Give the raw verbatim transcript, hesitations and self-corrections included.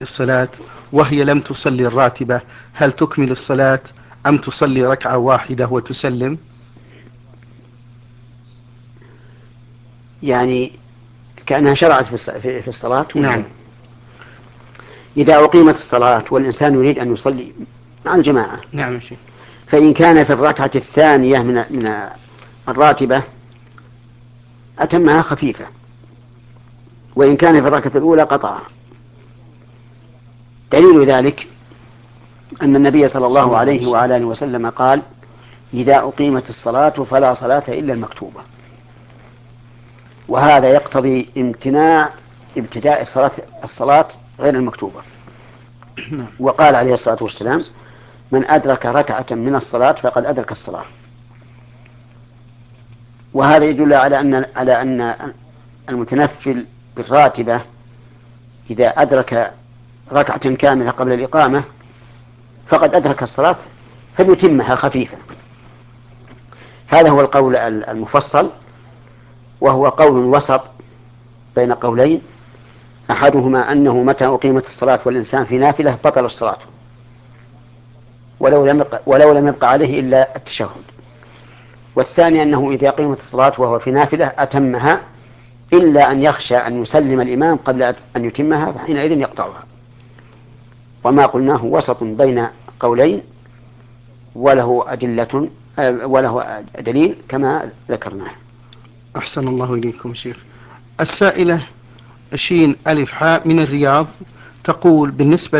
الصلاة وهي لم تصلي الراتبة، هل تكمل الصلاة أم تصلي ركعة واحدة وتسلم؟ يعني كأنها شرعت في الصلاة. نعم. إذا أقيمت الصلاة والإنسان يريد أن يصلي مع الجماعة، نعم شيخ. فإن كان في الركعة الثانية من من الراتبة أتمها خفيفة، وإن كان في الركعة الأولى قطعها. دليل ذلك أن النبي صلى الله عليه وعلى آله وسلم قال: إذا أقيمت الصلاة فلا صلاة إلا المكتوبة. وهذا يقتضي امتناع ابتداء الصلاة, الصلاة غير المكتوبة. وقال عليه الصلاة والسلام: من أدرك ركعة من الصلاة فقد أدرك الصلاة. وهذا يدل على أن على أن المتنفل بالراتبة إذا أدرك ركعة كاملة قبل الإقامة فقد أدرك الصلاة فليتمها خفيفة. هذا هو القول المفصل، وهو قول وسط بين قولين، أحدهما أنه متى أقيمت الصلاة والإنسان في نافلة بطل الصلاة ولو لم يبق, ولو لم يبق عليه إلا التشهد. والثاني أنه إذا أقيمت الصلاة وهو في نافلة أتمها، إلا أن يخشى أن يسلم الإمام قبل أن يتمها فحينئذ يقطعها. وما قلناه وسط بين قولين، وله أدلة وله دليل كما ذكرناه. أحسن الله إليكم شيخ. السائلة شين ألف حاء من الرياض تقول: بالنسبة